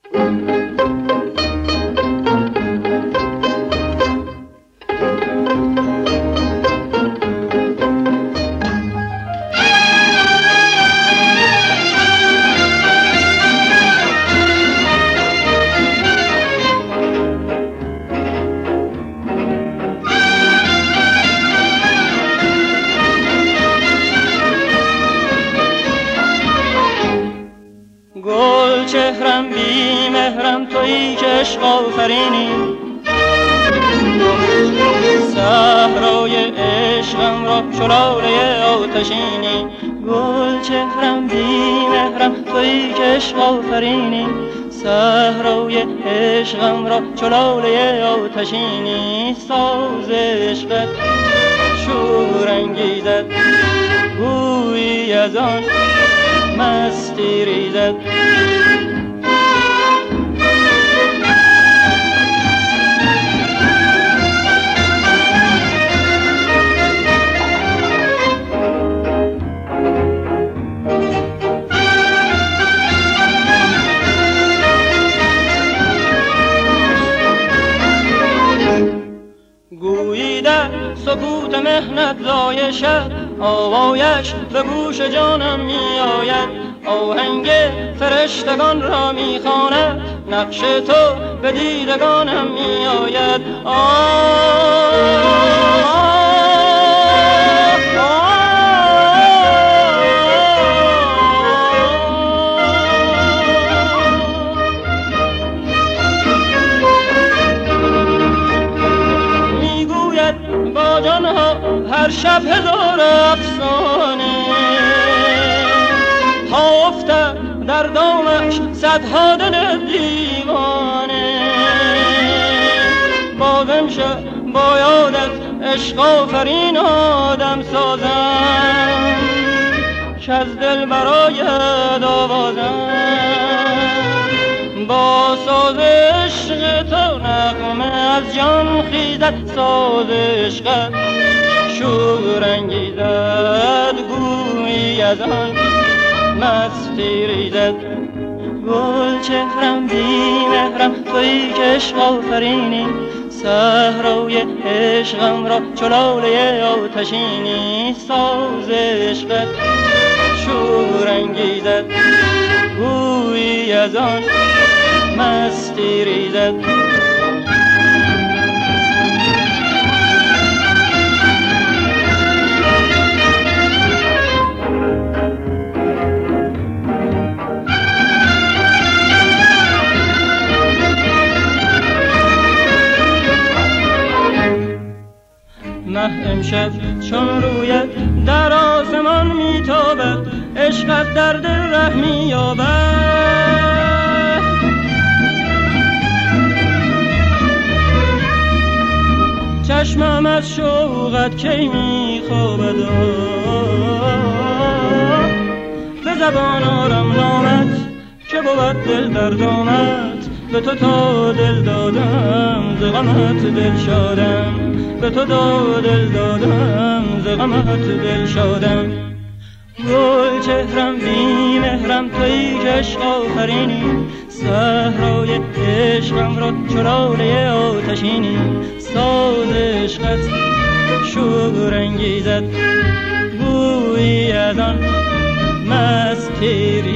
گل چهرم بی مهرم تویی که عشق آفرینی، صحرای عشقم را شلاله آتشینی. گل چهرم بی مهرم تویی که عشق آفرینی، صحرای عشقم را شلاله آتشینی. ساز عشقت شور انگیزد، گویی از آن مستی ریزد. گویی در سکوت مهنت ضایع شد، آوایش به گوش جانم می آید. آهنگ فرشتگان را می خواند، نقش تو به دیدگانم می آید. می گوید با جانها هر شب هزار افسانه، تا افتد در دامش صدها دل دیوانه. بازم شد بایدت عشق آفرین آدم سازم، که از دل برایت آوازم. با ساز عشق تو نغمه از جان خیزد، ساز عشقت شور انگیزد، گویی از آن مستی ریزد. گل چهرم بی مهرم تویی که عشق آفرینی، صحرای عشقم را شلاله آتشینی. ساز عشقت شور انگیزد، گویی از آن مستی ریزد. مه امشب چون رویت در آسمان میتابد، عشقت در دل ره مییابد. چشمم از شوقت کی میخوابد، به زبان آرم نامت که بود دل در دامت. به تو تا دل دادم ز غمت دل شادم، به تو تا دل دادم ز غمت دل شادم. گل چهرم بی مهرم تویی که عشق آفرینی، صحرای عشقم را شلاله آتشینی. ساز عشقت شور انگیزد، گویی از آن مستی